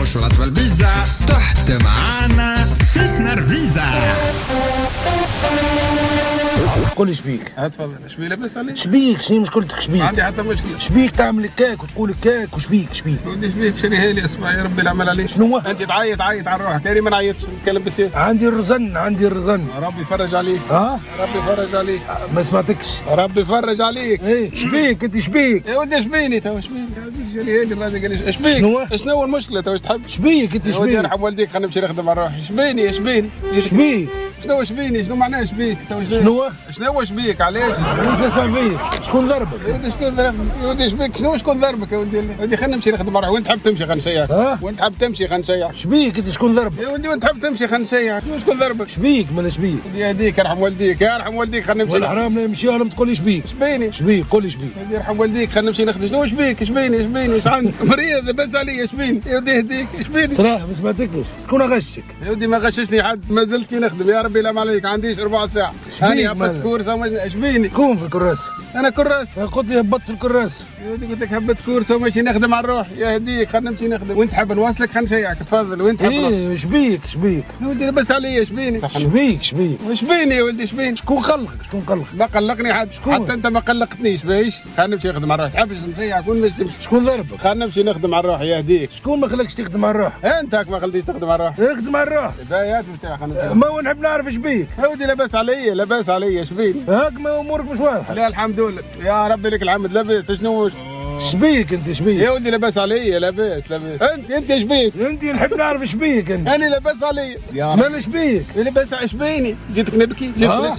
غش ولا تبل بيزا تحت معانا في تنرفيزا. قول لي شبيك؟ تفضل. شبيك لاباس عليك؟ شبيك؟ شنو مشكلتك شبيك؟ ما عندي حتى مشكلة. شبيك تعمل الكاك وتقول الكاك وشبيك؟ شبيك؟ ولدي شبيك شريها لي اسمع يا ربي العمل عليك. شنو؟ انت تعيط على روحك، تاني ما نعيطش نتكلم بالسياسة. عندي الرزن. ربي يفرج عليك. ربي يفرج عليك. ما سمعتكش. ربي يفرج عليك. ايه شبيك؟ انت شبيك؟ يا ولدي شبيني تو شبيك؟ شريها لي الراجل قال لي شبيك؟ شنو المشكلة تو؟ ايش تحب؟ شبيك انت شبيك؟ يا يرحم والديك خلينا نمشي نخدم على روحي. شبيني شبيك؟ شنو شبيني؟ شنو معناه شبيك؟ شنو شبيك؟ علاش؟ مش نسمع فيك. شكون ضربك؟ يا ودي شكون ضربك؟ يا ودي شبيك؟ شكون ضربك يا ودي؟ خلينا نمشي نخدم على روحي. وين تحب تمشي خلينا نشيعك. وين تحب تمشي خلينا نشيعك. شبيك انت؟ شكون ضربك؟ يا ودي وين تحب تمشي خلينا نشيعك. شكون ضربك؟ شبيك مالا شبيك؟ يهديك يرحم والديك خلينا نمشي. والحرام لا يمشي ولا تقول لي شبيك؟ شبيك قول لي شبيك؟ يرحم والديك خلينا نمشي نخدم. شنو شبيك؟ شبيني ايش عندك؟ مريض بس عليا شبيني. يا ودي يهديك شبيني؟ تراه ما سمعتكش. شكون غشك؟ يا ودي ما غششني حد، ما زلت كي نخدم. يا ربي لا عليك، عنديش ربع ساعة. شبيك؟ هبطت كورسة شبيني؟ كون في الكراسة. أنا كراسة. قلت لي هبطت في الكراسة. يا ودي قلت لك هبطت كورسة وماشي نخدم على الروح. يا هديك خلينا نمشي نخدم. وين تحب نواصلك خلينا نشيعك. تفضل. وين تحب؟ ايه شبيك؟ يا ودي لبس عليا شبيني؟ شبيني يا ولدي شبيني؟ شكون قلقك؟ ما قلقني حد. حتى انت ما قلقتنيش. بايش خلينا نمشي نخدم على الروح. تحبش نشيعك وين باش تمشي؟ شكون ضربك؟ خلينا نمشي نخدم على الروح. يا هديك شكون ما خلاكش تخدم على الروح؟ انت ما خليتيش تخدم على الروح. اخدم على الروح. البايات نتاعك ما هو نحب نعرف شبيك. يا ودي لبس عليا شبيني؟ هاك ما امورك مش واضحه. لا الحمد لله يا ربي لك الحمد. لاباس شنو شبيك انت؟ شبيك يا ودي؟ لاباس عليا. لاباس انت شبيك؟ انت نحب نعرف شبيك انت. انا لاباس عليا مال شبيك؟ لاباس شبيني؟ جيتك نبكي؟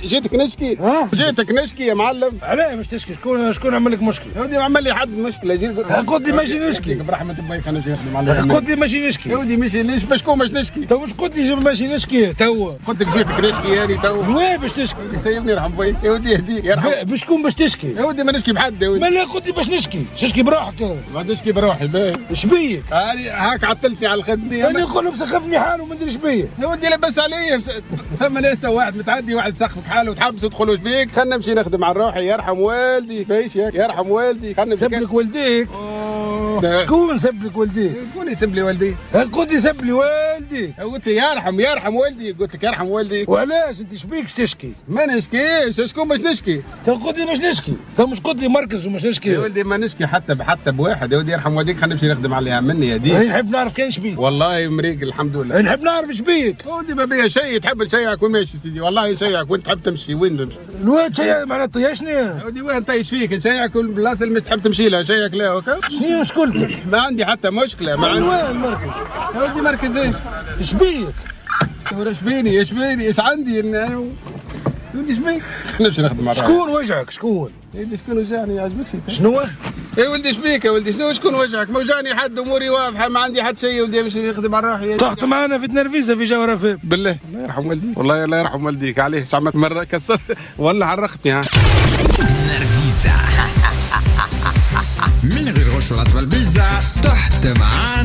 جيتك نشكي يا معلم. علاه باش تشكي؟ شكون عمل لك مشكله؟ يا ودي عمل لي حد مشكله. قلت لي ماشي نشكي. برحمه الله خلينا نخدم على قلت لي ماشي نشكي. يا ودي ماشي باشكون باش نشكي؟ تو مش قلت لي ماشي نشكي تو؟ قلت لك جيتك نشكي يعني تو؟ وين باش تشكي؟ سيبني يرحم بيك. يا ودي يهديك يرحم. بشكون باش تشكي؟ يا ودي ما نشكي بحد يا ودي. ما قلت لي باش نشكي. تشكي بروحك. ما نشكي بروحي. شبيك؟ هاك عطلتني على الخدمه. انا نقول له مسخفني حاله وما ندري شبيه. يا ودي لبس عليا. ثم ناس واحد متعدي واحد سخفك حاله وتحبس تدخلوا شبيك. خلينا نمشي نخدم على روحي. يرحم والدي. بايش يرحم والدي. خلينا سب لك والديك. شكون سب لك والديك؟ شكون يسب لي والدي؟ قلت لي سب لي والديك. قلت لي يرحم والدي. قلت لك يرحم والدي. وعلاش انت شبيك تشكي؟ ما نشكيش. شكون باش نشكي؟ قلت لي باش نشكي. مش قلت لي مركز ومش نشكي. يا ولدي ما نشكي حتى بواحد. يا ولدي يرحم والديك خلينا نمشي نخدم عليها مني. يا دي نحب نعرف كان شبيك. والله مريق الحمد لله. نحب نعرف شبيك. يا ولدي ما بيا شيء. تحب نشيعك وين ماشي سيدي؟ والله نشيعك. وين تحب تمشي؟ وين تمشي؟ الواد شيء معناته يشني. يا ولدي وين طيش فيك؟ نشيعك البلاصه اللي تحب تمشي لها. نشيعك لا هكا. شنو مشكلتك؟ ما عندي حتى مشكله. ما عندي. وين المركز؟ يا ولدي مركز ايش؟ شبيك؟ شبيني ايش عندي؟ ولدي شبيك؟ نمشي نخدم مع شكون وجعك؟ شكون؟ يا ولدي شكون وجعني؟ يعجبك شيء؟ شنو؟ يا ولدي شبيك يا ولدي؟ شكون وجعك؟ ما وجعني حد. اموري واضحه ما عندي حد شيء. يا ولدي نمشي نخدم على روحي. طحت معنا في تنرفيزه في جوهره فهم. بالله الله يرحم والديك. والله الله يرحم والديك. عليه عملت مره كسرت ولا عرقتني. تنرفيزا من غير غش ولا تبل بيزا تحت معانا.